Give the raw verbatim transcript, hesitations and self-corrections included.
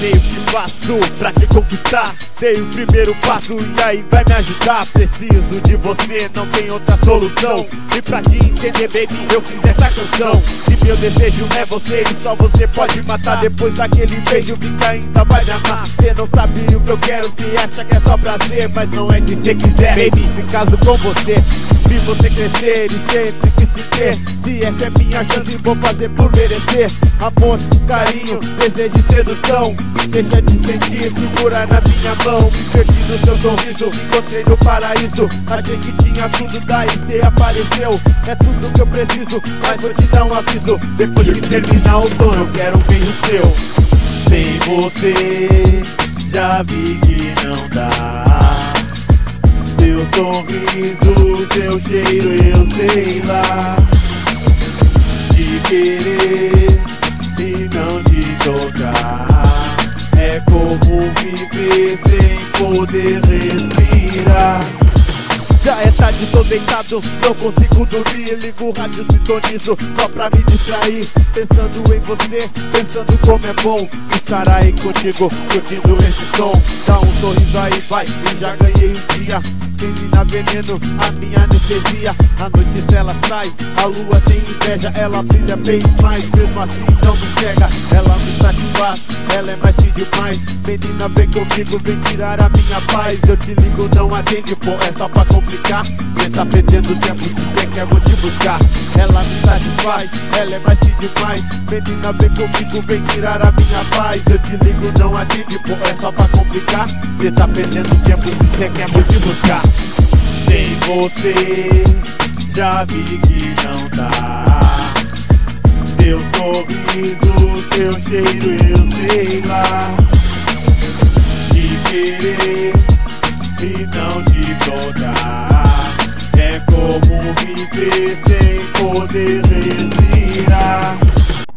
sei o que faço pra te conquistar. Dei o primeiro passo e aí vai me ajudar. Preciso de você, não tem outra solução. E pra te entender, baby, eu fiz essa canção. Se meu desejo é você e só você pode matar. Depois daquele beijo vi que ainda vai me amar. Cê não sabe o que eu quero, cê acha que é só prazer, mas não é se cê quiser. Baby, me caso com você, vi você crescer e sempre quis te ter. Se essa é minha chance, vou fazer por merecer. Amor, carinho, desejo e sedução. Deixa de sentir, segura na minha mão. Me perdi no seu sorriso, encontrei no paraíso. Achei que tinha tudo, daí cê apareceu. É tudo que eu preciso, mas vou te dar um aviso. Depois que terminar o som, eu quero um beijo seu. Sem você, já vi que não dá. Seu sorriso, seu cheiro, eu sei lá. Te querer e não te tocar é como viver sem poder respirar. Já é tarde, tô deitado, não consigo dormir. Ligo o rádio, sintonizo, só pra me distrair. Pensando em você, pensando como é bom estar aí contigo, curtindo esse som. Dá um sorriso aí, vai, e já ganhei um dia. Menina veneno, a minha anestesia. À noite se ela sai, a lua tem inveja. Ela brilha bem mais, mesmo assim não me cega. Ela me satisfaz, ela é mais que demais. Menina vem comigo, vem tirar a minha paz. Eu te ligo, não atende, pô, é só pra complicar. Cê tá perdendo tempo, se cê quer vou te buscar. Ela me satisfaz, ela é mais que demais. Menina vem comigo, vem tirar a minha paz. Eu te ligo, não atende, pô, é só pra complicar. Cê tá perdendo tempo, se cê quer vou te buscar. Sem você, já vi que não dá. Seu sorriso, seu cheiro, eu sei lá. Te querer e não te tocar é como viver sem poder respirar.